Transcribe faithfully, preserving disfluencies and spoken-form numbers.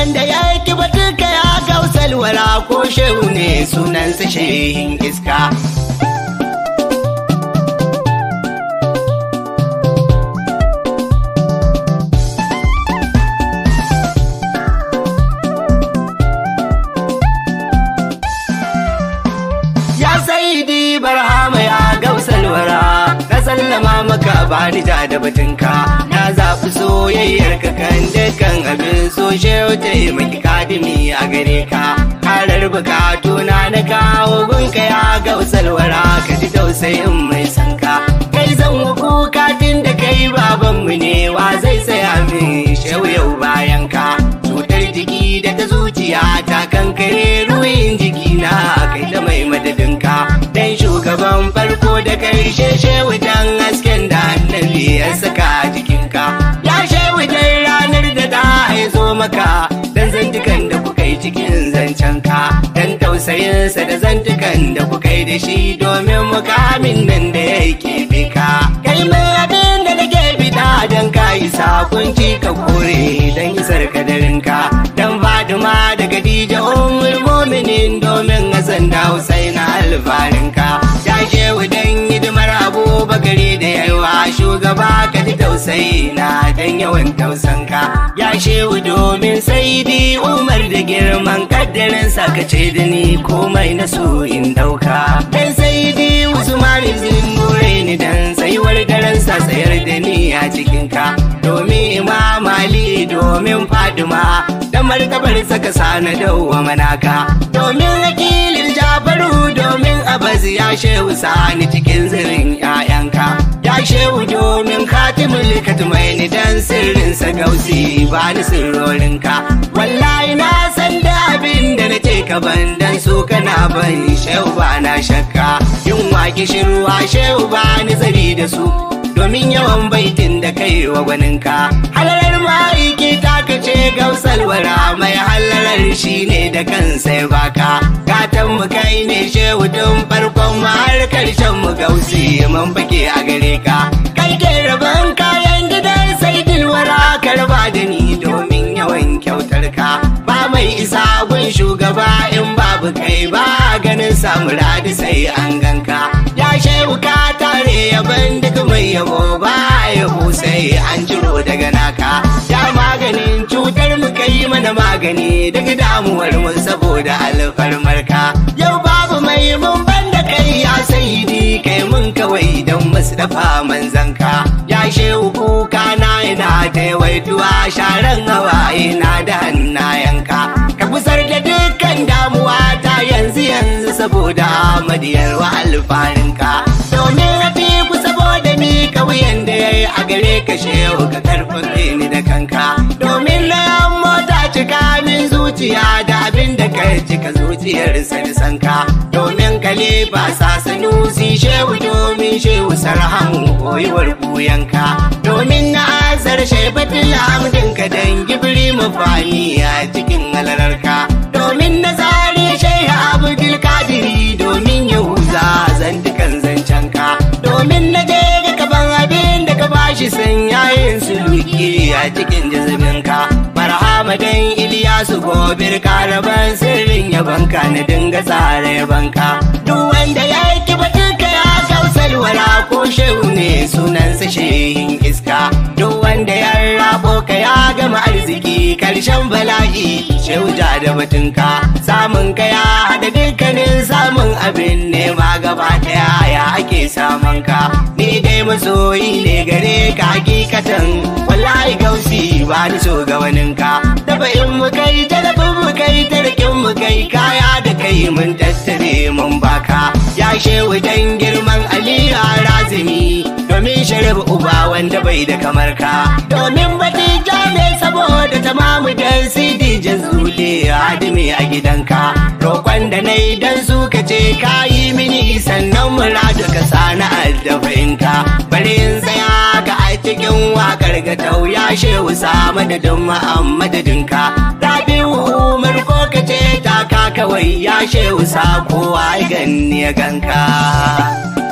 wanda ya ki batuka ya gausal wara ko shehu ne sunansa shehin iska. Saidi barhama ya gausal wara na sallama maka bani ja da batunka na zafi soyayyar ka kan dukkan abin so shehu taimaki kadimi a gare ka karar bukatu na na kawo gunka ya gausal wara ka ji tausayin mai sanka kai zan kuka tun da kai babanmu ne wa zai saya min shehu yau bayan ka cutar jiki da ta zuciya ta kankare ruhin jiki na kai ta mai madadinka dan shugaban farko da karshe shehu dan hasken da annabi ya saka jikinka ya shehu dan ranar da da ya zo maka dan zantukan da kuka yi cikin zancenka dan tausayinsa da zantukan da kuka yi da shi domin mukamin nan da yake bika kai mai abin da nake bida dan ka yi sakunci ka kore dan isar kadarinka dan Faduma da Khadija ummul mu'minin domin Hassan da Husaina alfarinka ya shehu dan hidimar Abubakari da yawa shugaba ka ji tausayi na dan yawan tausanka ya shehu domin Saidi Umar da girman kaddarin sa ka ce da ni komai na so in dauka dan Saidi Usman Zinnuraini dan tsayuwar daren sa tsayar da ni a cikinka domin Imam Ali domin Faduma dan martabar saka sana dawa manaka domin wakilin Jafaru domin Abbas ya shehu sani cikin zirin ƴaƴanka ya shehu domin Katimul Katmaini dan sirrin sa gausi ba ni sirrorinka wallahi na san da abin da nace ka ban dan su kana ban shehu ba na shakka yin waki shirwa shehu ba ni zari da su domin yawan baitin da kai wa gwaninka halalar ma'aiki ta kace gausal wara mai halalar shi ne da kansa ya baka gatan mu kai ne shehu tun farkon mu har karshen mu gausi mun bake a gare ka kai ke rabon kayan gidan saidil wara karba da ni domin yawan kyautar ka ba mai isa gun shugaba in babu kai ba ganin samu radi sai an ganka ya shehu ka tare yaban duk mai yabo ba yabo sai an jiro daga naka ya maganin cutar mu kai mana magani daga damuwar mu saboda alfarmarka yau babu mai mun banda kai ya saidi kai mun kawai dan Mustafa manzanka ya shehu kuka na ina ta yawaituwa sharan hawaye na da hannayenka ka busar da dukkan damuwa ta yanzu yanzu saboda madiyar wa alfarinka domin rafi ku saboda mi kauyen da yayi a gare ka shehu ka karfafe ni da kanka domin na mota cika min zuciya da abin da ka cika zuciyar sanka domin kalifa sa sanusi shehu domin shehu sarhamu koyuwar buyanka domin na azar shebatul hamdinka dan gibri mafani a cikin halararka domin na zari shehu abdul kadiri domin yahuza zantukan zancenka domin na je ga kaban abin da ka bashi sanyayin suluki a cikin jazabinka barhama dan Iliyasu gobir karaban sirrin yabanka na dinga tsara yabanka duk wanda ya ki batuka ya gausal wara ko shehu ne sunansa shehin iska duk wanda ya rabo ka ya gama arziki karshen bala'i shehu ja da batunka samun ka ya hada dukkanin samun abin nema gaba daya ya ake samun ka ni dai masoyi ne gare ka hakikatan wallahi gausi ba ni so ga waninka dafa in mu kai talabin mu kai tarkin mu kai kaya da kai mun tattare mun baka ya shehu dan girman aliyu razumi domin sharif uba wanda bai da kamar ka domin batija ne saboda tamamu dan sidi jazuli adimi a gidanka roƙon da nai dan su ka ce kayi mini sannan muradu ka sana addafainka bari in tsaya ga a cikin wakar ga tauya shehu sa madadin ma'ammadadinka rabi'u umar ko ka ce ta ka kawai ya shehu sa kowa ganni ya ganka